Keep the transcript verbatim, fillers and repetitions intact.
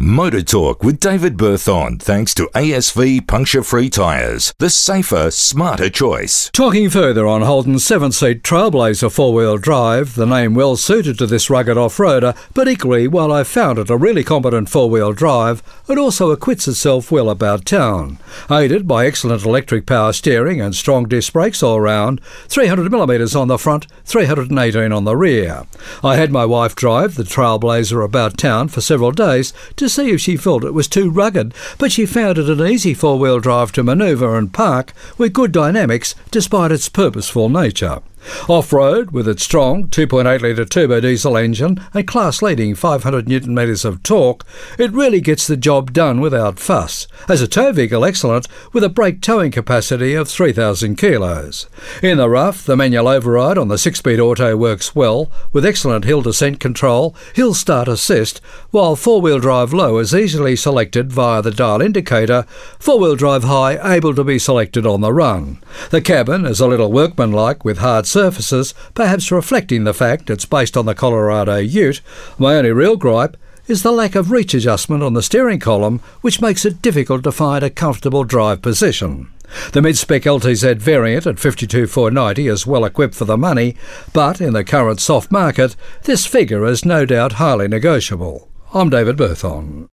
Motor Talk with David Berthon, thanks to A S V puncture-free tyres, the safer, smarter choice. Talking further on Holden's seven-seat Trailblazer four-wheel drive, the name well suited to this rugged off-roader, but equally, while I found it a really competent four-wheel drive, it also acquits itself well about town. Aided by excellent electric power steering and strong disc brakes all round, three hundred millimetres on the front, three hundred eighteen on the rear. I had my wife drive the Trailblazer about town for several days to see if she felt it was too rugged, but she found it an easy four-wheel drive to manoeuvre and park with good dynamics despite its purposeful nature. Off-road, with its strong two point eight litre turbo diesel engine and class-leading five hundred newton metres of torque, it really gets the job done without fuss. As a tow vehicle, excellent, with a brake towing capacity of three thousand kilos. In the rough, the manual override on the six-speed auto works well, with excellent hill descent control, hill start assist, while four-wheel drive low is easily selected via the dial indicator, four-wheel drive high able to be selected on the run. The cabin is a little workmanlike with hard surfaces, perhaps reflecting the fact it's based on the Colorado Ute. My only real gripe is the lack of reach adjustment on the steering column, which makes it difficult to find a comfortable drive position. The mid-spec L T Z variant at fifty-two four ninety is well equipped for the money, but in the current soft market, this figure is no doubt highly negotiable. I'm David Berthon.